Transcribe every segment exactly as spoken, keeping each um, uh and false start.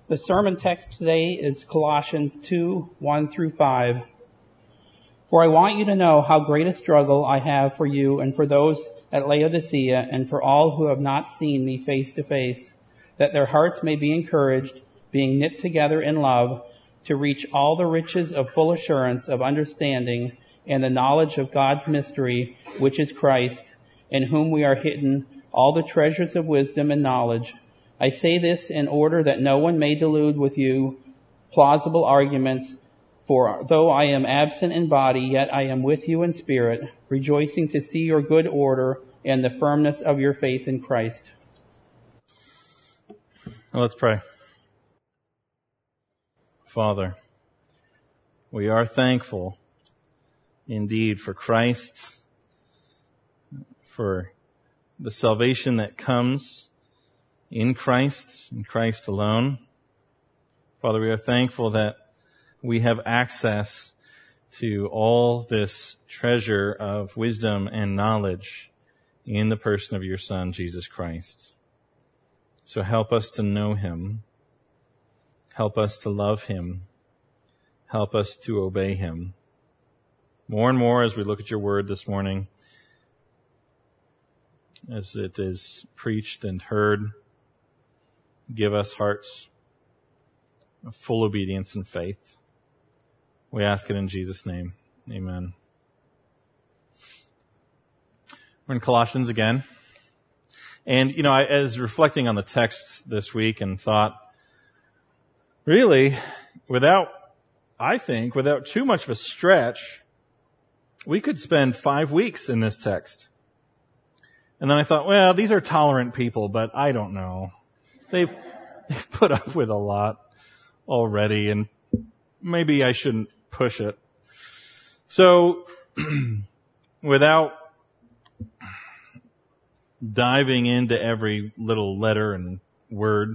The sermon text today is Colossians two, one through five. For I want you to know how great a struggle I have for you and for those at Laodicea and for all who have not seen me face to face, that their hearts may be encouraged, being knit together in love, to reach all the riches of full assurance of understanding and the knowledge of God's mystery, which is Christ, in whom we are hidden all the treasures of wisdom and knowledge. I say this in order that no one may delude with you plausible arguments, for though I am absent in body, yet I am with you in spirit, rejoicing to see your good order and the firmness of your faith in Christ. Well, let's pray. Father, we are thankful indeed for Christ, for the salvation that comes in Christ, in Christ alone. Father, we are thankful that we have access to all this treasure of wisdom and knowledge in the person of your Son, Jesus Christ. So help us to know him. Help us to love him. Help us to obey him. More and more as we look at your word this morning, as it is preached and heard, give us hearts of full obedience and faith. We ask it in Jesus' name. Amen. We're in Colossians again. And, you know, I, as reflecting on the text this week and thought, really, without, I think, without too much of a stretch, we could spend five weeks in this text. And then I thought, well, these are tolerant people, but I don't know. They've, they've put up with a lot already, and maybe I shouldn't push it. So, without diving into every little letter and word,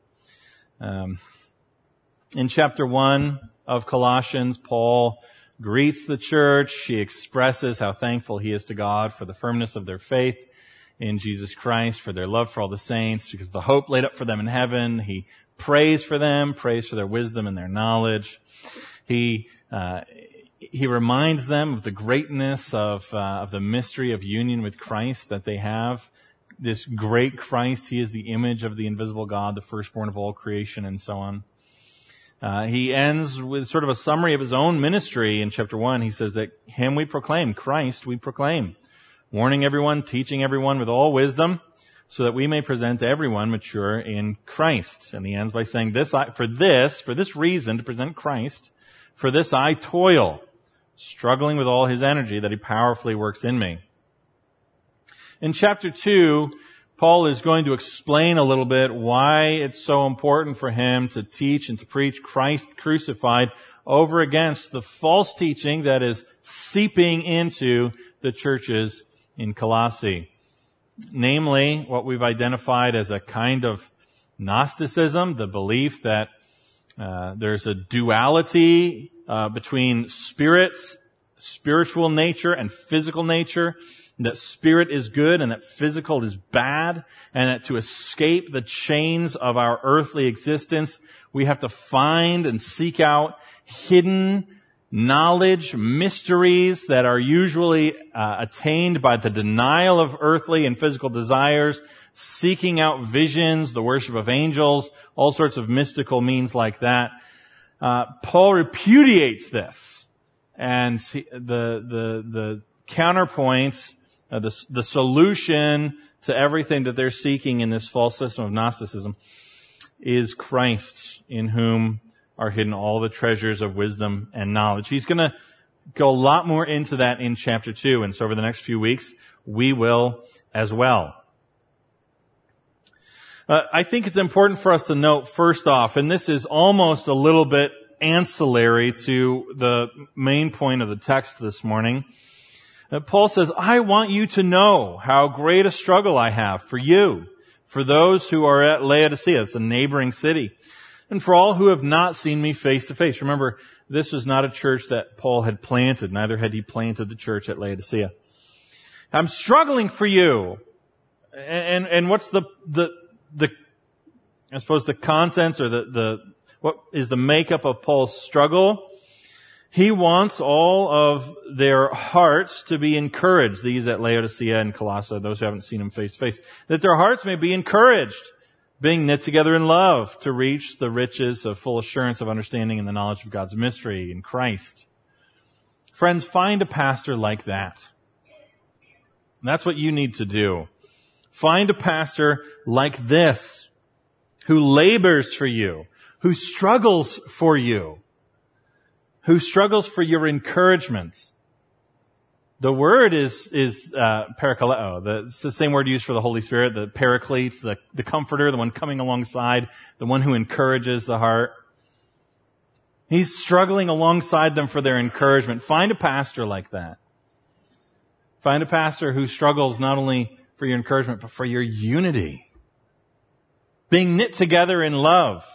um, in chapter one of Colossians, Paul greets the church. He expresses how thankful he is to God for the firmness of their faith in Jesus Christ, for their love for all the saints, because the hope laid up for them in heaven. He prays for them, prays for their wisdom and their knowledge. He uh, he reminds them of the greatness of uh, of the mystery of union with Christ that they have. This great Christ, he is the image of the invisible God, the firstborn of all creation, and so on. Uh, he ends with sort of a summary of his own ministry in chapter one. He says that him we proclaim, Christ we proclaim, warning everyone, teaching everyone with all wisdom, so that we may present everyone mature in Christ. And he ends by saying, "This I, for this, for this reason, to present Christ, for this I toil, struggling with all his energy that he powerfully works in me." In chapter two, Paul is going to explain a little bit why it's so important for him to teach and to preach Christ crucified over against the false teaching that is seeping into the churches in Colossae. Namely, what we've identified as a kind of Gnosticism, the belief that uh, there's a duality uh, between spirits, spiritual nature and physical nature, that spirit is good and that physical is bad, and that to escape the chains of our earthly existence, we have to find and seek out hidden knowledge, mysteries that are usually uh, attained by the denial of earthly and physical desires, seeking out visions, the worship of angels, all sorts of mystical means like that. Uh, Paul repudiates this, and he, the the the counterpoint, uh, the the solution to everything that they're seeking in this false system of Gnosticism is Christ, in whom are hidden all the treasures of wisdom and knowledge. He's going to go a lot more into that in chapter two, and so over the next few weeks, we will as well. Uh, I think it's important for us to note, first off, and this is almost a little bit ancillary to the main point of the text this morning, that Paul says, I want you to know how great a struggle I have for you, for those who are at Laodicea, it's a neighboring city, and for all who have not seen me face to face. Remember, this is not a church that Paul had planted. Neither had he planted the church at Laodicea. I'm struggling for you. And, and, and what's the, the, the, I suppose the contents or the, the, what is the makeup of Paul's struggle? He wants all of their hearts to be encouraged, these at Laodicea and Colossae, those who haven't seen him face to face, that their hearts may be encouraged, being knit together in love to reach the riches of full assurance of understanding and the knowledge of God's mystery in Christ. Friends, find a pastor like that. And that's what you need to do. Find a pastor like this, who labors for you, who struggles for you, who struggles for your encouragement. The word is, is, uh, parakaleo. The, it's the same word used for the Holy Spirit, the paraclete, the, the comforter, the one coming alongside, the one who encourages the heart. He's struggling alongside them for their encouragement. Find a pastor like that. Find a pastor who struggles not only for your encouragement, but for your unity. Being knit together in love.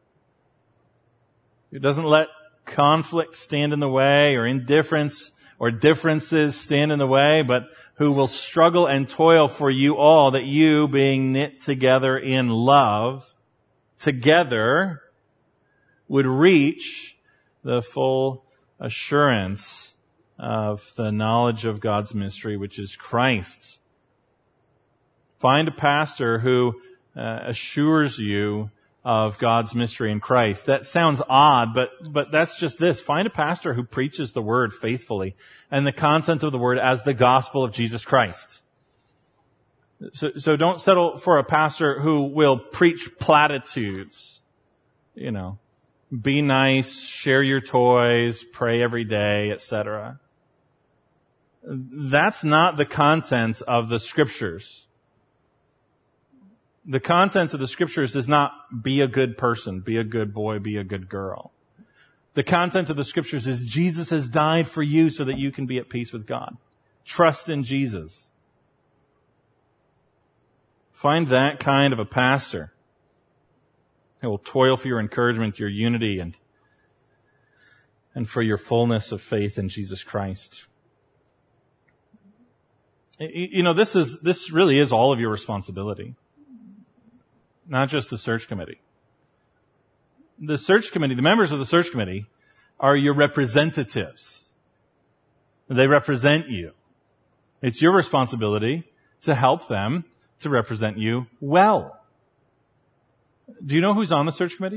Who doesn't let conflict stand in the way, or indifference or differences stand in the way, but who will struggle and toil for you all, that you, being knit together in love, together would reach the full assurance of the knowledge of God's mystery, which is Christ. Find a pastor who uh, assures you of God's mystery in Christ. That sounds odd, but but that's just this. Find a pastor who preaches the word faithfully and the content of the word as the gospel of Jesus Christ. So, so don't settle for a pastor who will preach platitudes. You know, be nice, share your toys, pray every day, et cetera. That's not the content of the Scriptures. The content of the Scriptures is not be a good person, be a good boy, be a good girl. The content of the Scriptures is Jesus has died for you so that you can be at peace with God. Trust in Jesus. Find that kind of a pastor who will toil for your encouragement, your unity, and, and for your fullness of faith in Jesus Christ. You know, this is, this really is all of your responsibility. Not just the search committee. The search committee, the members of the search committee are your representatives. They represent you. It's your responsibility to help them to represent you well. Do you know who's on the search committee?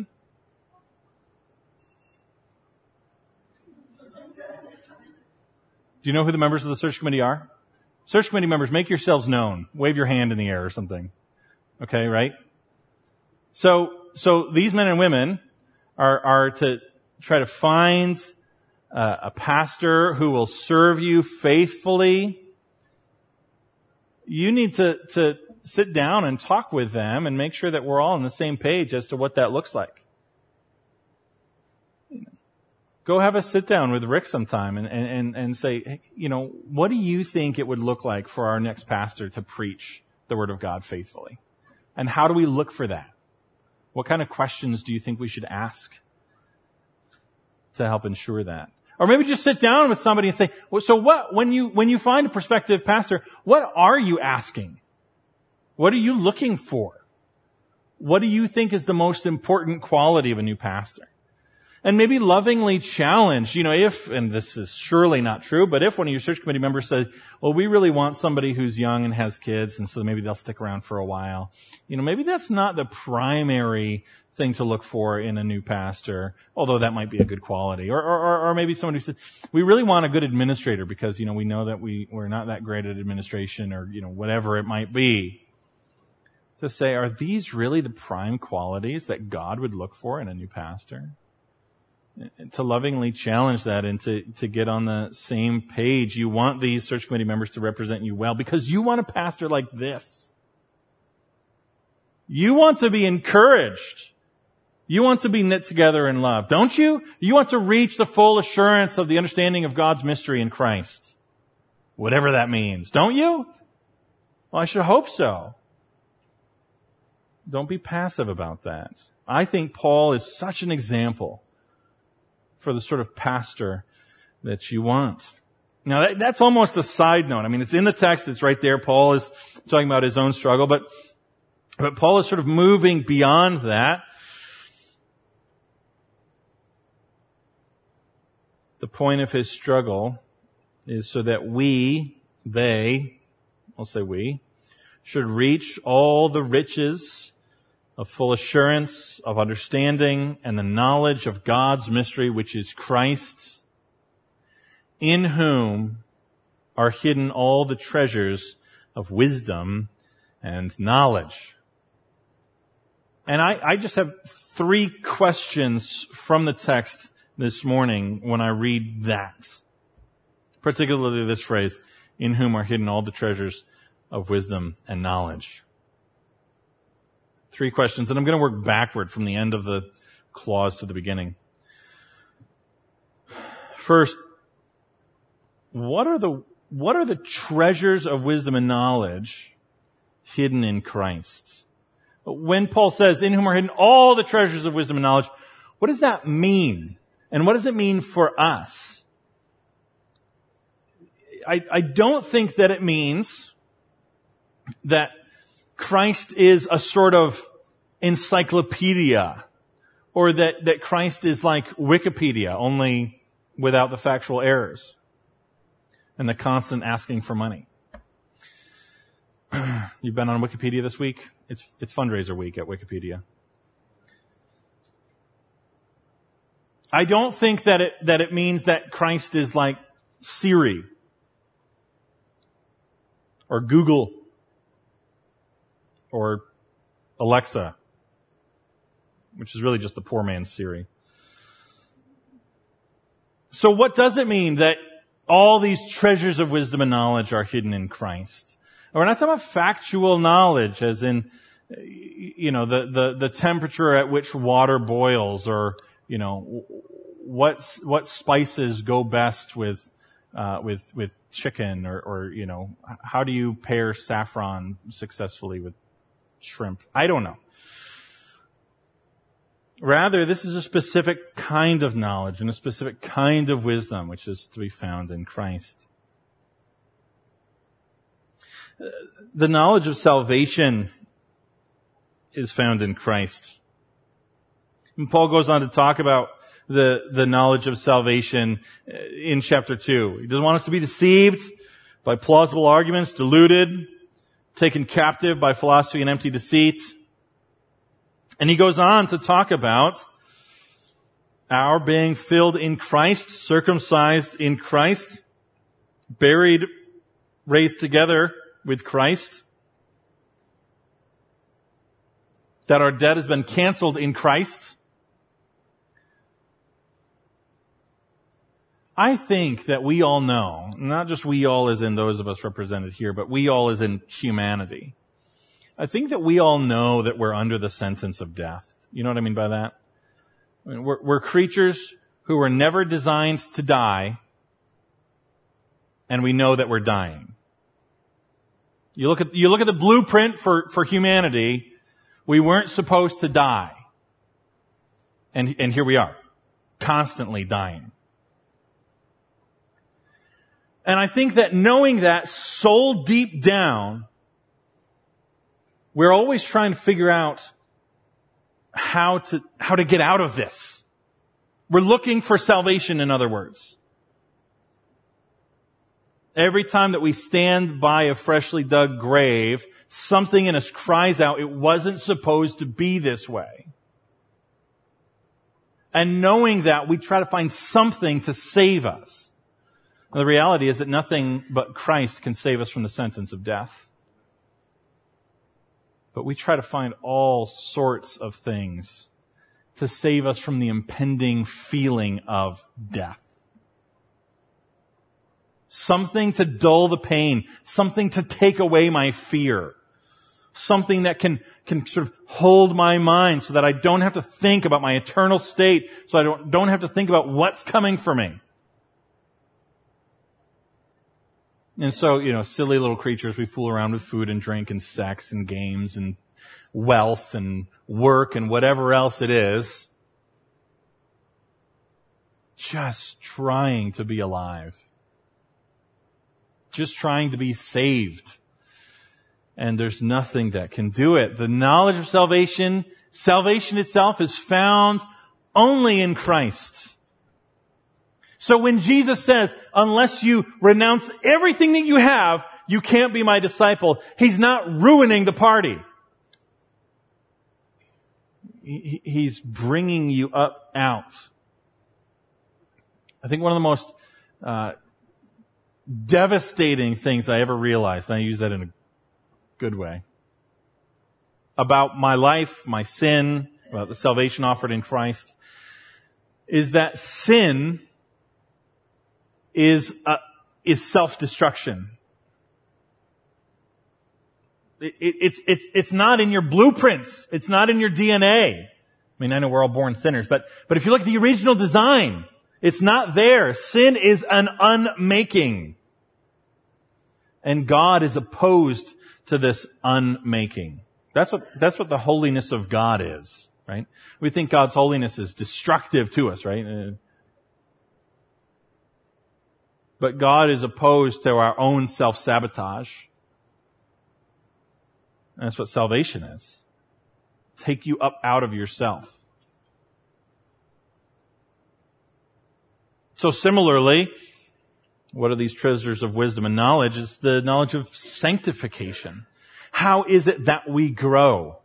Do you know who the members of the search committee are? Search committee members, make yourselves known. Wave your hand in the air or something. Okay, right? So, so these men and women are, are to try to find uh, a pastor who will serve you faithfully. You need to, to sit down and talk with them and make sure that we're all on the same page as to what that looks like. Go have a sit down with Rick sometime and, and, and say, hey, you know, what do you think it would look like for our next pastor to preach the Word of God faithfully? And how do we look for that? What kind of questions do you think we should ask to help ensure that? Or maybe just sit down with somebody and say, well, so what, when you, when you find a prospective pastor, what are you asking? What are you looking for? What do you think is the most important quality of a new pastor? And maybe lovingly challenge, you know, if, and this is surely not true, but if one of your search committee members says, well, we really want somebody who's young and has kids, and so maybe they'll stick around for a while. You know, maybe that's not the primary thing to look for in a new pastor, although that might be a good quality. Or, or, or maybe somebody who said, we really want a good administrator because, you know, we know that we, we're not that great at administration, or, you know, whatever it might be. To say, are these really the prime qualities that God would look for in a new pastor? To lovingly challenge that and to, to get on the same page. You want these search committee members to represent you well because you want a pastor like this. You want to be encouraged. You want to be knit together in love, don't you? You want to reach the full assurance of the understanding of God's mystery in Christ. Whatever that means, don't you? Well, I should hope so. Don't be passive about that. I think Paul is such an example for the sort of pastor that you want. Now, that, that's almost a side note. I mean, it's in the text. It's right there. Paul is talking about his own struggle. But But Paul is sort of moving beyond that. The point of his struggle is so that we, they, I'll say we, should reach all the riches of full assurance, of understanding, and the knowledge of God's mystery, which is Christ, in whom are hidden all the treasures of wisdom and knowledge. And I, I just have three questions from the text this morning when I read that. Particularly this phrase, in whom are hidden all the treasures of wisdom and knowledge. Three questions, and I'm going to work backward from the end of the clause to the beginning. First, what are the what are the treasures of wisdom and knowledge hidden in Christ? When Paul says, in whom are hidden all the treasures of wisdom and knowledge, what does that mean? And what does it mean for us? I, I don't think that it means that Christ is a sort of encyclopedia, or that, that Christ is like Wikipedia, only without the factual errors and the constant asking for money. You've been on Wikipedia this week? It's, it's fundraiser week at Wikipedia. I don't think that it, that it means that Christ is like Siri or Google or Alexa, which is really just the poor man's Siri. So what does it mean that all these treasures of wisdom and knowledge are hidden in Christ? And we're not talking about factual knowledge, as in, you know, the, the, the temperature at which water boils, or, you know, what, what spices go best with, uh, with, with chicken, or, or, you know, how do you pair saffron successfully with shrimp? I don't know. Rather, this is a specific kind of knowledge and a specific kind of wisdom which is to be found in Christ. The knowledge of salvation is found in Christ. And Paul goes on to talk about the, the knowledge of salvation in chapter two. He doesn't want us to be deceived by plausible arguments, deluded, taken captive by philosophy and empty deceit. And he goes on to talk about our being filled in Christ, circumcised in Christ, buried, raised together with Christ, that our debt has been canceled in Christ. I think that we all know, not just we all as in those of us represented here, but we all as in humanity. I think that we all know that we're under the sentence of death. You know what I mean by that? I mean, we're, we're creatures who were never designed to die, and we know that we're dying. You look at, you look at the blueprint for, for humanity, we weren't supposed to die. And, and here we are, constantly dying. And I think that knowing that so deep down, we're always trying to figure out how to, how to get out of this. We're looking for salvation, in other words. Every time that we stand by a freshly dug grave, something in us cries out, it wasn't supposed to be this way. And knowing that, we try to find something to save us. And the reality is that nothing but Christ can save us from the sentence of death. But we try to find all sorts of things to save us from the impending feeling of death. Something to dull the pain, something to take away my fear, something that can, can sort of hold my mind so that I don't have to think about my eternal state, so I don't, don't have to think about what's coming for me. And so, you know, silly little creatures, we fool around with food and drink and sex and games and wealth and work and whatever else it is. Just trying to be alive. Just trying to be saved. and there's nothing that can do it. The knowledge of salvation, salvation itself is found only in Christ. So when Jesus says, unless you renounce everything that you have, you can't be my disciple, He's not ruining the party. He's bringing you up out. I think one of the most uh, devastating things I ever realized, and I use that in a good way, about my life, my sin, about the salvation offered in Christ, is that sin is uh, is self-destruction. It, it, it's it's it's not in your blueprints. It's not in your D N A. I mean, I know we're all born sinners, but but if you look at the original design, it's not there. Sin is an unmaking. And God is opposed to this unmaking. That's what, that's what the holiness of God is, right? We think God's holiness is destructive to us, right? Uh, but God is opposed to our own self-sabotage. That's what salvation is. Take you up out of yourself. So similarly, what are these treasures of wisdom and knowledge? It's the knowledge of sanctification. How is it that we grow?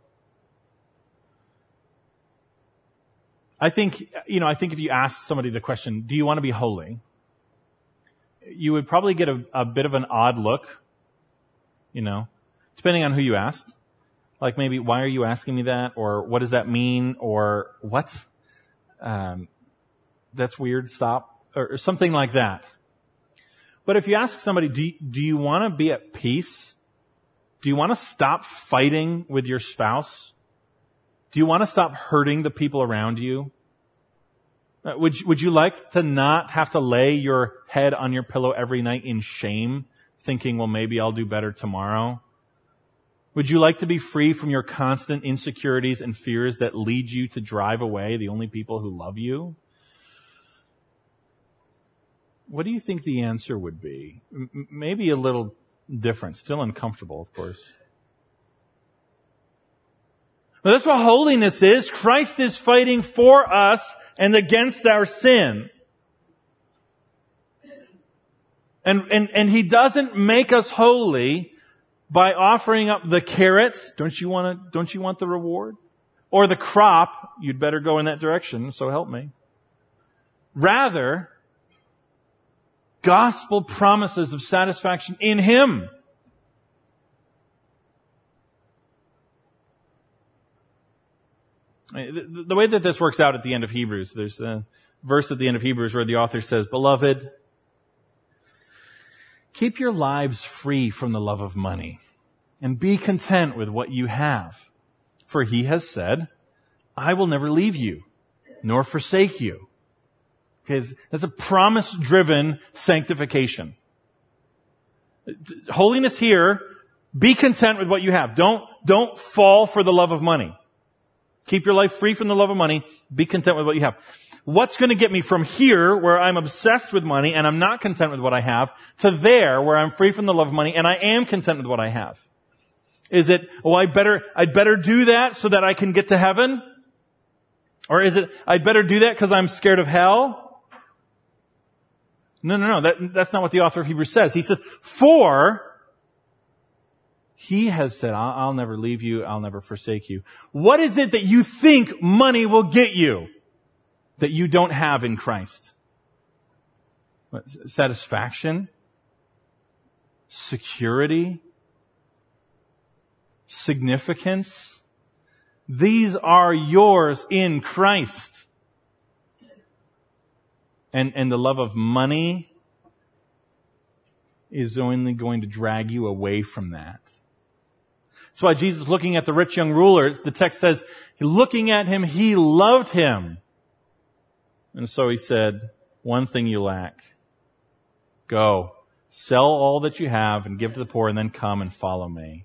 I think, you know, I think if you ask somebody the question, do you want to be holy? You would probably get a, a bit of an odd look, you know, depending on who you asked. Like maybe, why are you asking me that? Or what does that mean? Or what? Um, that's weird, stop. Or something like that. But if you ask somebody, do you, do you want to be at peace? Do you want to stop fighting with your spouse? Do you want to stop hurting the people around you? Uh, would you, would you like to not have to lay your head on your pillow every night in shame, thinking, well, maybe I'll do better tomorrow? Would you like to be free from your constant insecurities and fears that lead you to drive away the only people who love you? What do you think the answer would be? M- maybe a little different, still uncomfortable, of course. But that's what holiness is. Christ is fighting for us and against our sin. And, and, and He doesn't make us holy by offering up the carrots. Don't you want to, don't you want the reward? Or the crop. You'd better go in that direction, so help me. Rather, gospel promises of satisfaction in Him. The, the way that this works out at the end of Hebrews, there's a verse at the end of Hebrews where the author says, Beloved, keep your lives free from the love of money and be content with what you have. For He has said, I will never leave you nor forsake you. Okay, that's a promise-driven sanctification. Holiness here, be content with what you have. Don't, don't fall for the love of money. Keep your life free from the love of money. Be content with what you have. What's going to get me from here, where I'm obsessed with money and I'm not content with what I have, to there, where I'm free from the love of money and I am content with what I have? Is it, oh, I better, I'd better do that so that I can get to heaven? Or is it, I'd better do that because I'm scared of hell? No, no, no. That, that's not what the author of Hebrews says. He says, for He has said, I'll, I'll never leave you. I'll never forsake you. What is it that you think money will get you that you don't have in Christ? What, satisfaction? Security? Significance? These are yours in Christ. And, and the love of money is only going to drag you away from that. That's why Jesus, looking at the rich young ruler, the text says, looking at him, He loved him. And so He said, one thing you lack. Go, sell all that you have and give to the poor, and then come and follow me.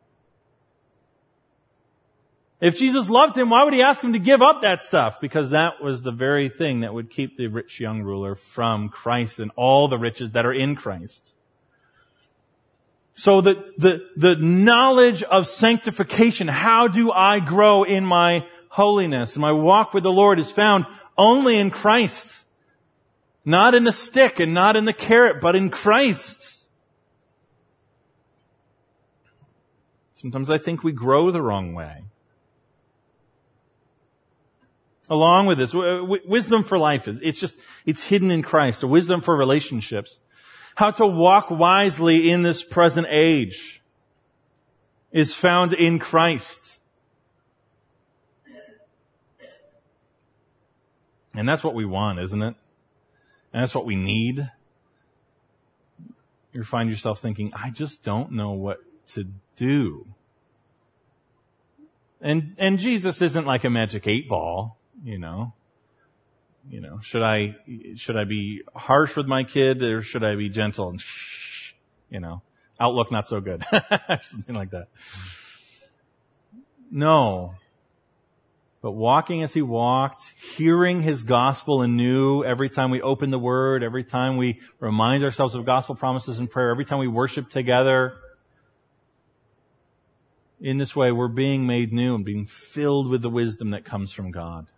If Jesus loved him, why would He ask him to give up that stuff? Because that was the very thing that would keep the rich young ruler from Christ and all the riches that are in Christ. So the, the, the knowledge of sanctification, how do I grow in my holiness? And my walk with the Lord is found only in Christ. Not in the stick and not in the carrot, but in Christ. Sometimes I think we grow the wrong way. Along with this, w- wisdom for life, it's just, it's hidden in Christ. A wisdom for relationships. How to walk wisely in this present age is found in Christ. And that's what we want, isn't it? And that's what we need. You find yourself thinking, I just don't know what to do. And, and Jesus isn't like a magic eight ball, you know. You know, should I, should I be harsh with my kid or should I be gentle and shh, you know, outlook not so good. Something like that. No. But walking as he walked, hearing his gospel anew every time we open the word, every time we remind ourselves of gospel promises in prayer, every time we worship together. In this way, we're being made new and being filled with the wisdom that comes from God.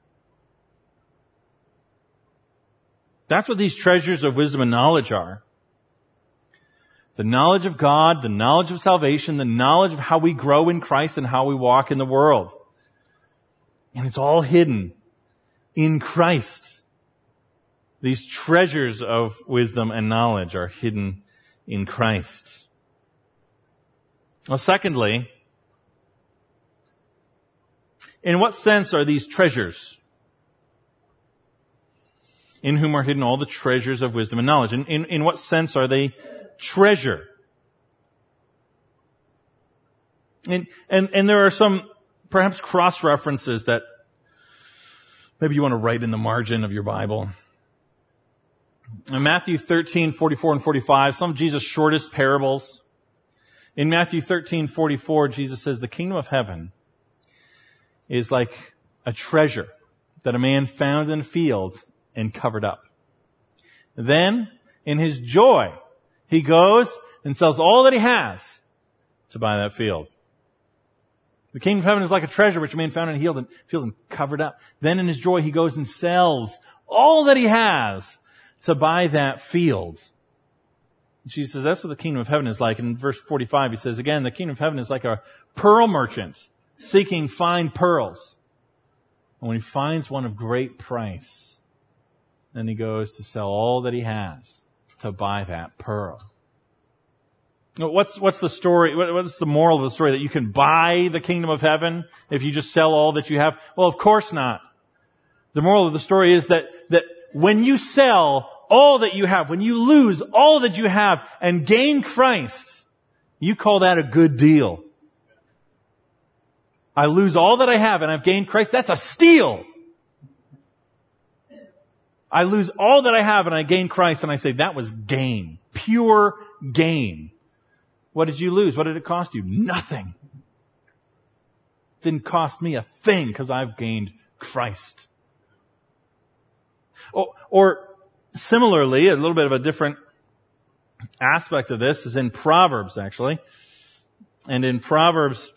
That's what these treasures of wisdom and knowledge are. The knowledge of God, the knowledge of salvation, the knowledge of how we grow in Christ and how we walk in the world. And it's all hidden in Christ. These treasures of wisdom and knowledge are hidden in Christ. Well, secondly, in what sense are these treasures? In whom are hidden all the treasures of wisdom and knowledge. In, in, in what sense are they treasure? And, and, and there are some perhaps cross-references that maybe you want to write in the margin of your Bible. In Matthew thirteen, forty-four and forty-five, some of Jesus' shortest parables. In Matthew thirteen, forty-four, Jesus says, the kingdom of heaven is like a treasure that a man found in a field and covered up. Then, in his joy, he goes and sells all that he has to buy that field. The kingdom of heaven is like a treasure which a man found in a field and covered up. Then in his joy, he goes and sells all that he has to buy that field. Jesus says that's what the kingdom of heaven is like. And in verse forty-five, he says, again, the kingdom of heaven is like a pearl merchant seeking fine pearls. And when he finds one of great price, then he goes to sell all that he has to buy that pearl. What's, what's the story? What's the moral of the story? That you can buy the kingdom of heaven if you just sell all that you have? Well, of course not. The moral of the story is that, that when you sell all that you have, when you lose all that you have and gain Christ, you call that a good deal. I lose all that I have and I've gained Christ. That's a steal. I lose all that I have and I gain Christ, and I say that was gain. Pure gain. What did you lose? What did it cost you? Nothing. It didn't cost me a thing because I've gained Christ. Or, or similarly, a little bit of a different aspect of this is in Proverbs, actually. And in Proverbs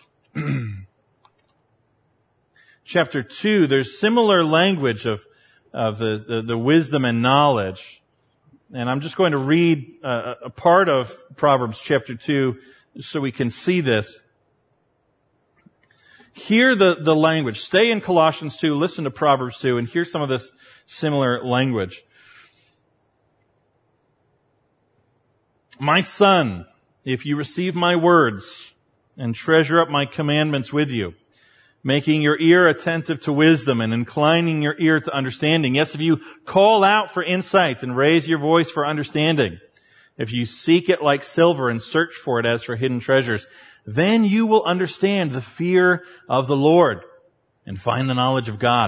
chapter two, there's similar language of of the, the, the wisdom and knowledge. And I'm just going to read a, a part of Proverbs chapter two so we can see this. Hear the, the language. Stay in Colossians two, listen to Proverbs two, and hear some of this similar language. My son, if you receive my words and treasure up my commandments with you, making your ear attentive to wisdom and inclining your ear to understanding. Yes, if you call out for insight and raise your voice for understanding, if you seek it like silver and search for it as for hidden treasures, then you will understand the fear of the Lord and find the knowledge of God.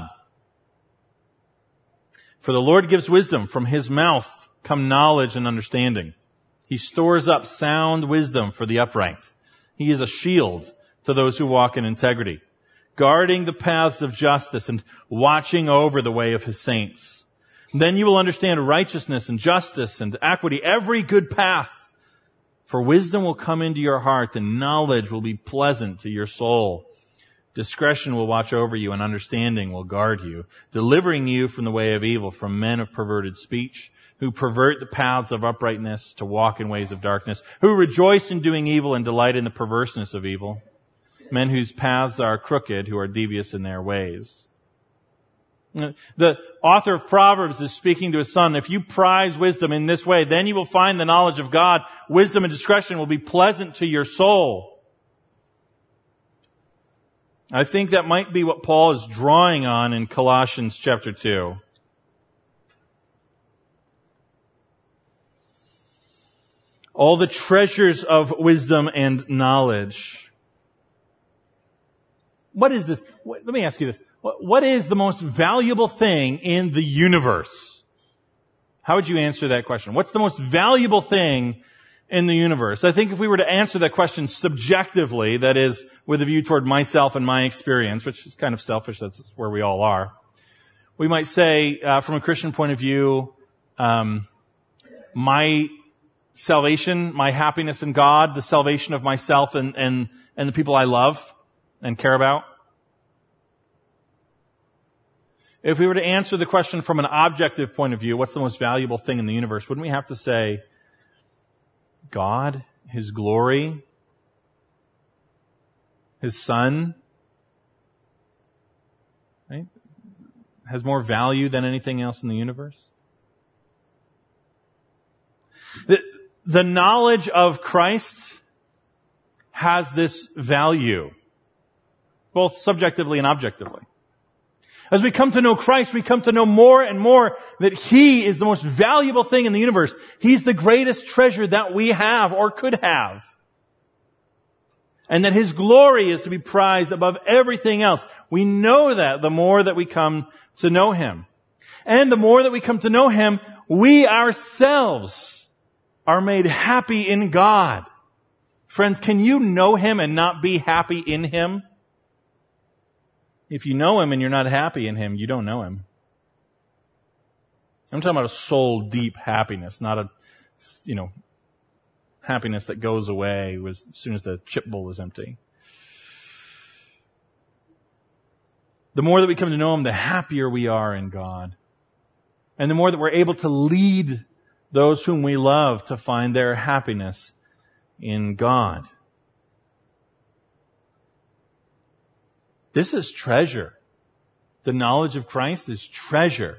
For the Lord gives wisdom. From his mouth come knowledge and understanding. He stores up sound wisdom for the upright. He is a shield to those who walk in integrity, guarding the paths of justice and watching over the way of his saints. Then you will understand righteousness and justice and equity, every good path. For wisdom will come into your heart, and knowledge will be pleasant to your soul. Discretion will watch over you, and understanding will guard you, delivering you from the way of evil, from men of perverted speech, who pervert the paths of uprightness to walk in ways of darkness, who rejoice in doing evil and delight in the perverseness of evil, men whose paths are crooked, who are devious in their ways. The author of Proverbs is speaking to his son. If you prize wisdom in this way, then you will find the knowledge of God. Wisdom and discretion will be pleasant to your soul. I think that might be what Paul is drawing on in Colossians chapter two. All the treasures of wisdom and knowledge. What is this? Let me ask you this. What is the most valuable thing in the universe? How would you answer that question? What's the most valuable thing in the universe? I think if we were to answer that question subjectively, that is, with a view toward myself and my experience, which is kind of selfish, that's where we all are, we might say, uh, from a Christian point of view, um, my salvation, my happiness in God, the salvation of myself and, and, and the people I love and care about. If we were to answer the question from an objective point of view, what's the most valuable thing in the universe? Wouldn't we have to say God, His glory, His Son, right? Has more value than anything else in the universe? The, the knowledge of Christ has this value, both subjectively and objectively. As we come to know Christ, we come to know more and more that He is the most valuable thing in the universe. He's the greatest treasure that we have or could have. And that His glory is to be prized above everything else. We know that the more that we come to know Him. And the more that we come to know Him, we ourselves are made happy in God. Friends, can you know Him and not be happy in Him? If you know Him and you're not happy in Him, you don't know Him. I'm talking about a soul deep happiness, not a, you know, happiness that goes away as soon as the chip bowl is empty. The more that we come to know Him, the happier we are in God. And the more that we're able to lead those whom we love to find their happiness in God. This is treasure. The knowledge of Christ is treasure.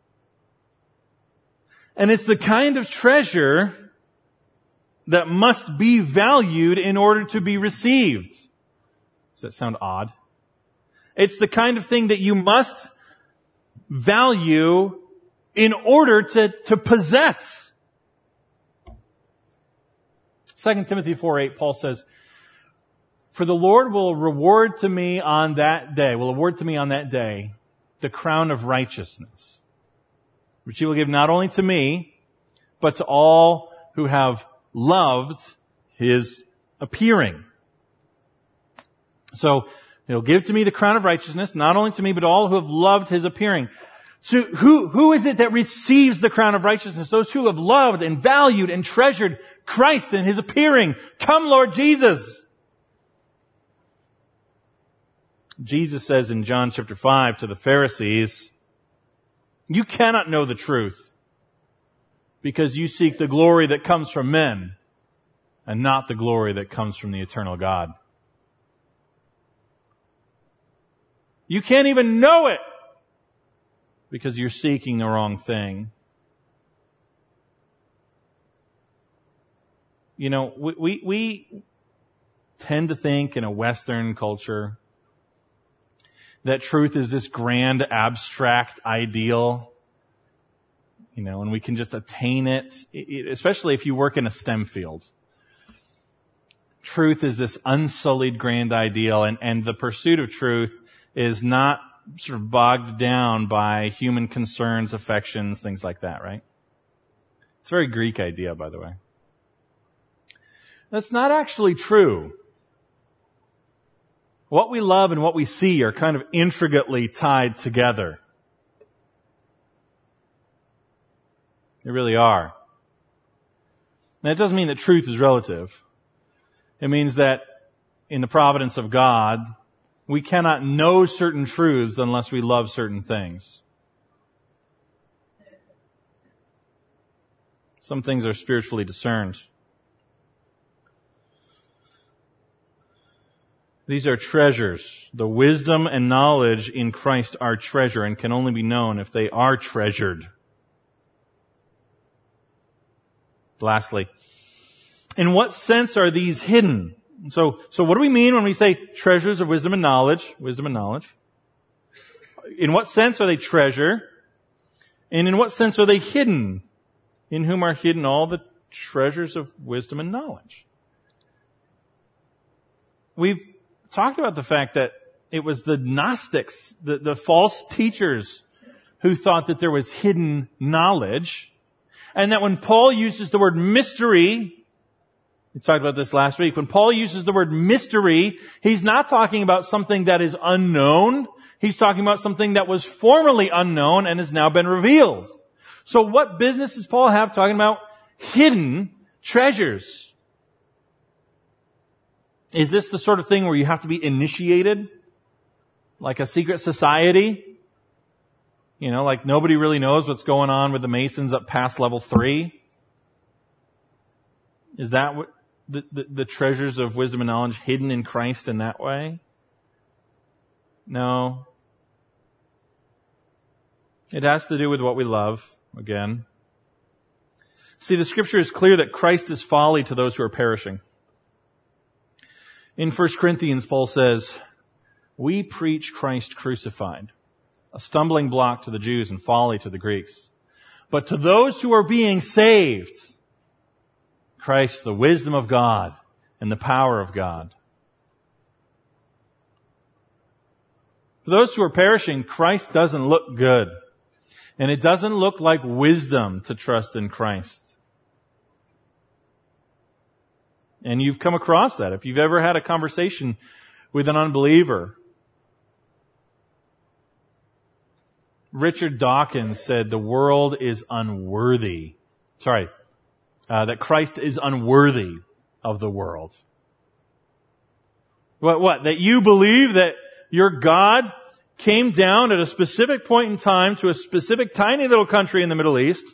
And it's the kind of treasure that must be valued in order to be received. Does that sound odd? It's the kind of thing that you must value in order to, to possess. Second Timothy four eight, Paul says, "For the Lord will reward to me on that day, will award to me on that day, the crown of righteousness, which He will give not only to me, but to all who have loved His appearing." So, He'll give to me the crown of righteousness, not only to me, but all who have loved His appearing. So who, who is it that receives the crown of righteousness? Those who have loved and valued and treasured Christ and His appearing. Come, Lord Jesus. Jesus says in John chapter five to the Pharisees, "You cannot know the truth because you seek the glory that comes from men and not the glory that comes from the eternal God." You can't even know it because you're seeking the wrong thing. You know, we, we, we tend to think in a Western culture that truth is this grand abstract ideal, you know, and we can just attain it, it, especially if you work in a STEM field. Truth is this unsullied grand ideal, and, and the pursuit of truth is not sort of bogged down by human concerns, affections, things like that, right? It's a very Greek idea, by the way. That's not actually true. What we love and what we see are kind of intricately tied together. They really are. And that doesn't mean that truth is relative. It means that in the providence of God, we cannot know certain truths unless we love certain things. Some things are spiritually discerned. These are treasures. The wisdom and knowledge in Christ are treasure and can only be known if they are treasured. Lastly, in what sense are these hidden? So, so what do we mean when we say treasures of wisdom and knowledge? Wisdom and knowledge. In what sense are they treasure? And in what sense are they hidden? In whom are hidden all the treasures of wisdom and knowledge. We've talked about the fact that it was the Gnostics, the, the false teachers, who thought that there was hidden knowledge. And that when Paul uses the word mystery, we talked about this last week, when Paul uses the word mystery, he's not talking about something that is unknown. He's talking about something that was formerly unknown and has now been revealed. So what business does Paul have talking about hidden treasures? Is this the sort of thing where you have to be initiated? Like a secret society? You know, like nobody really knows what's going on with the Masons up past level three? Is that what the, the, the treasures of wisdom and knowledge hidden in Christ in that way? No. It has to do with what we love, again. See, the Scripture is clear that Christ is folly to those who are perishing. In First Corinthians, Paul says, we preach Christ crucified, a stumbling block to the Jews and folly to the Greeks. But to those who are being saved, Christ, the wisdom of God and the power of God. For those who are perishing, Christ doesn't look good. And it doesn't look like wisdom to trust in Christ. And you've come across that. If you've ever had a conversation with an unbeliever. Richard Dawkins said the world is unworthy. Sorry, uh, that Christ is unworthy of the world. What, what? That you believe that your God came down at a specific point in time to a specific tiny little country in the Middle East,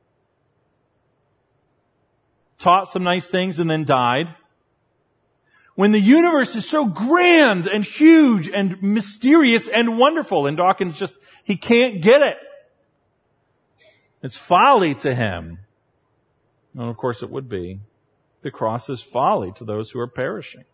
taught some nice things and then died. When the universe is so grand and huge and mysterious and wonderful, and Dawkins just, he can't get it. It's folly to him. And of course it would be. The cross is folly to those who are perishing.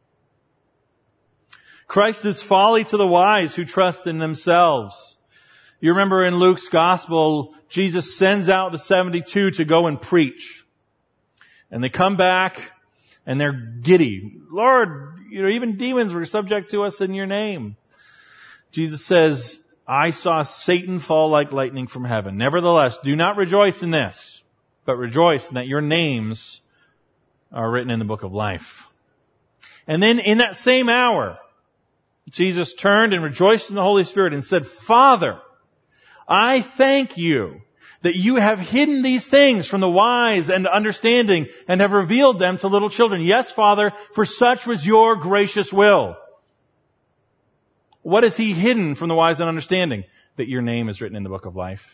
Christ is folly to the wise who trust in themselves. You remember in Luke's gospel, Jesus sends out the seventy-two to go and preach. And they come back and they're giddy. Lord, you know, even demons were subject to us in your name. Jesus says, I saw Satan fall like lightning from heaven. Nevertheless, do not rejoice in this, but rejoice in that your names are written in the book of life. And then in that same hour, Jesus turned and rejoiced in the Holy Spirit and said, Father, I thank you that you have hidden these things from the wise and understanding and have revealed them to little children. Yes, Father, for such was your gracious will. What is he hidden from the wise and understanding? That your name is written in the book of life.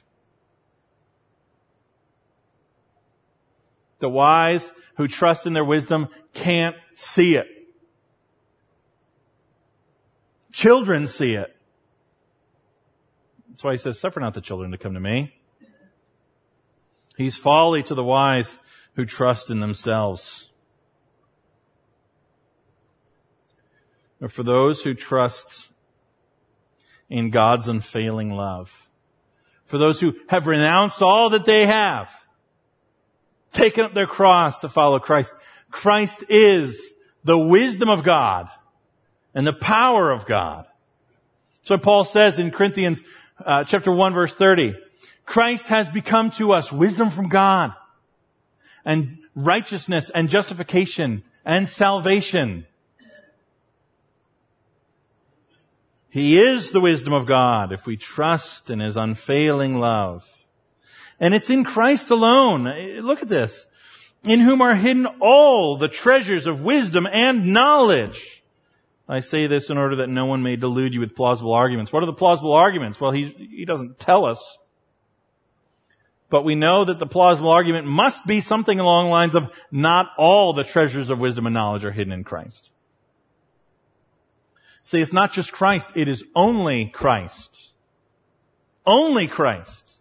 The wise who trust in their wisdom can't see it. Children see it. That's why he says, suffer not the children to come to me. He's folly to the wise who trust in themselves. But for those who trust in God's unfailing love, for those who have renounced all that they have, taken up their cross to follow Christ, Christ is the wisdom of God and the power of God. So Paul says in Corinthians uh, chapter one, verse thirty, Christ has become to us wisdom from God and righteousness and justification and salvation. He is the wisdom of God if we trust in His unfailing love. And it's in Christ alone. Look at this. in whom are hidden all the treasures of wisdom and knowledge. I say this in order that no one may delude you with plausible arguments. What are the plausible arguments? Well, he, he doesn't tell us. But we know that the plausible argument must be something along the lines of not all the treasures of wisdom and knowledge are hidden in Christ. See, it's not just Christ, it is only Christ. Only Christ.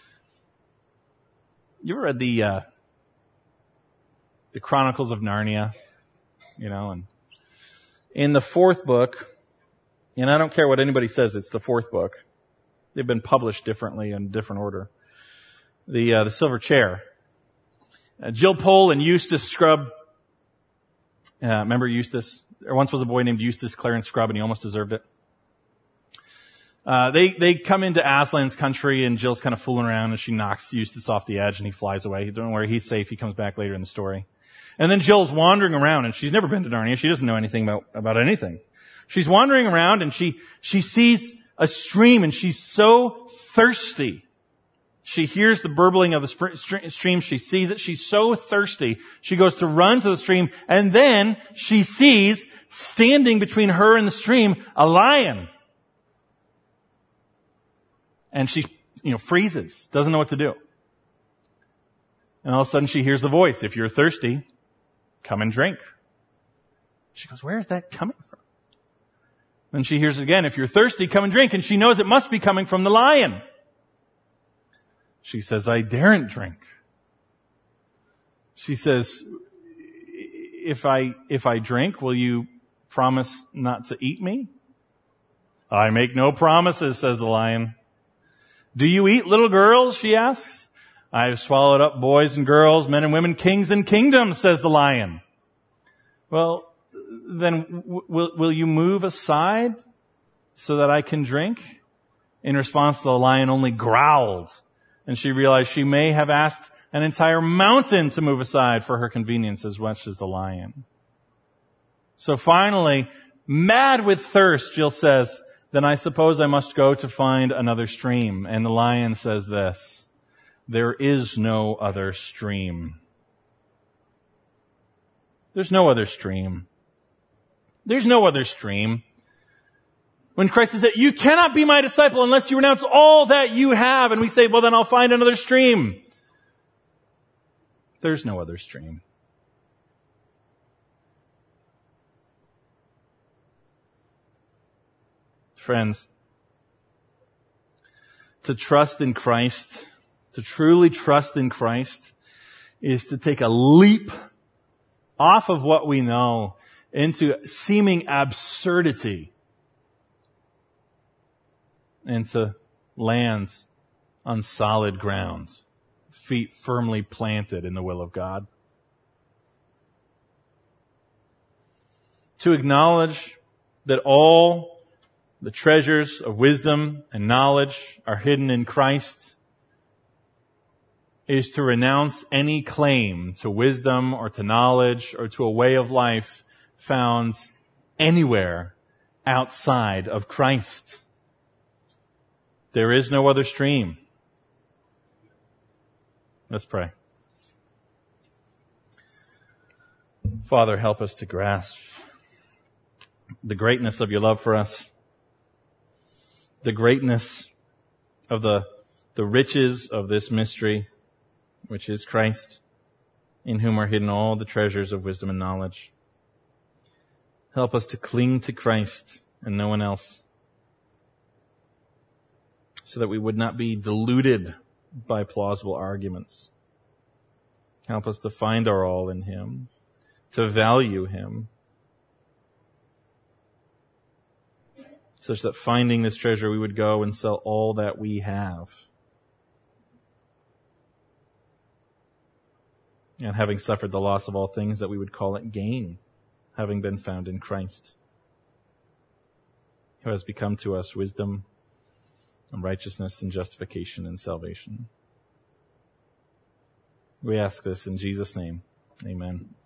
You ever read the uh, the Chronicles of Narnia? You know, and in the fourth book, and I don't care what anybody says, it's the fourth book. They've been published differently in different order. The uh, the Silver Chair. Uh, Jill Pole and Eustace Scrubb. Uh, remember Eustace? There once was a boy named Eustace Clarence Scrubb, and he almost deserved it. Uh, they, they come into Aslan's country, and Jill's kind of fooling around, and she knocks Eustace off the edge, and he flies away. Don't worry, he's safe. He comes back later in the story. And then Jill's wandering around, and she's never been to Narnia. She doesn't know anything about, about anything. She's wandering around, and she, she sees a stream, and she's so thirsty. She hears the burbling of the stream. She sees it. She's so thirsty. She goes to run to the stream, and then she sees, standing between her and the stream, a lion. And she, you know, freezes, doesn't know what to do. And all of a sudden she hears the voice, if you're thirsty, come and drink. She goes, where is that coming from? Then she hears it again, if you're thirsty, come and drink. And she knows it must be coming from the lion. She says, I daren't drink. She says, if I, if I drink, will you promise not to eat me? I make no promises, says the lion. Do you eat little girls? She asks. I have swallowed up boys and girls, men and women, kings and kingdoms, says the lion. Well, then w- will, will you move aside so that I can drink? In response, the lion only growled. And she realized she may have asked an entire mountain to move aside for her convenience as much as the lion. So finally, mad with thirst, Jill says, then I suppose I must go to find another stream. And the lion says this, there is no other stream. There's no other stream. There's no other stream. When Christ says that you cannot be my disciple unless you renounce all that you have. And we say, well, then I'll find another stream. There's no other stream. Friends, to trust in Christ, to truly trust in Christ, is to take a leap off of what we know into seeming absurdity and to land on solid ground, feet firmly planted in the will of God. To acknowledge that all the treasures of wisdom and knowledge are hidden in Christ is to renounce any claim to wisdom or to knowledge or to a way of life found anywhere outside of Christ. There is no other stream. Let's pray. Father, help us to grasp the greatness of your love for us, the greatness of the, the riches of this mystery, which is Christ, in whom are hidden all the treasures of wisdom and knowledge. Help us to cling to Christ and no one else, so that we would not be deluded by plausible arguments. Help us to find our all in Him, to value Him, such that finding this treasure we would go and sell all that we have. And having suffered the loss of all things, that we would call it gain, having been found in Christ, who has become to us wisdom and righteousness and justification and salvation. We ask this in Jesus' name. Amen.